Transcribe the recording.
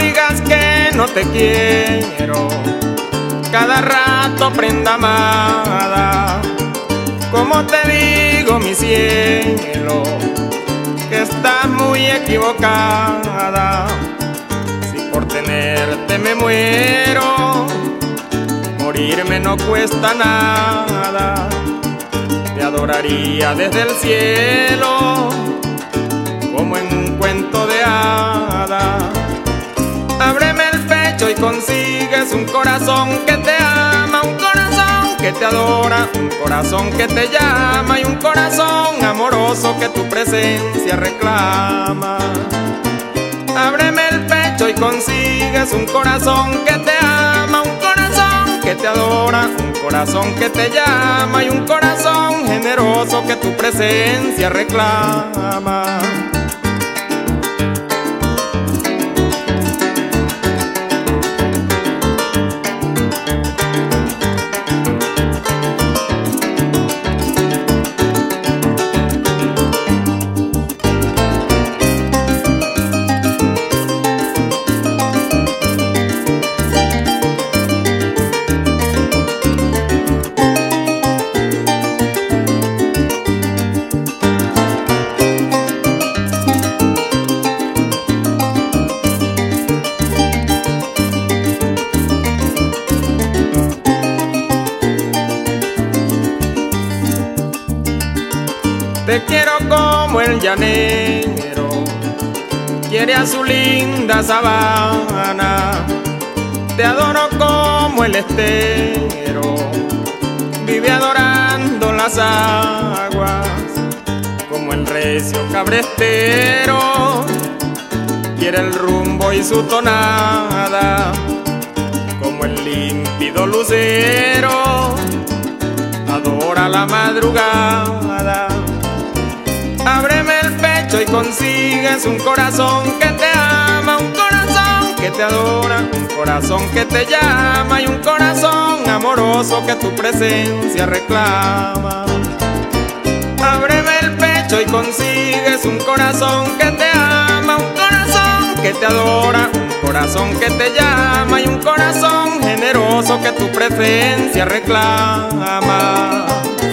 digas que no te quiero, cada rato prenda amada. Como te digo, mi cielo, que estás muy equivocada. Si por tenerte me muero, morirme no cuesta nada. Te adoraría desde el cielo, como en un cuento de hadas. Ábreme el pecho y consigues un corazón que te ama, un corazón que te adora, un corazón que te llama y un corazón amoroso que tu presencia reclama. Ábreme el pecho y consigues un corazón que te ama, un corazón que te adora, un corazón que te llama y un corazón generoso que tu presencia reclama. Te quiero como el llanero quiere a su linda sabana. Te adoro como el estero vive adorando las aguas. Como el recio cabrestero quiere el rumbo y su tonada. Como el límpido lucero adora la madrugada. Ábreme el pecho y consigues un corazón que te ama, un corazón que te adora, un corazón que te llama y un corazón amoroso que tu presencia reclama. Ábreme el pecho y consigues un corazón que te ama, un corazón que te adora, un corazón que te llama y un corazón generoso que tu presencia reclama.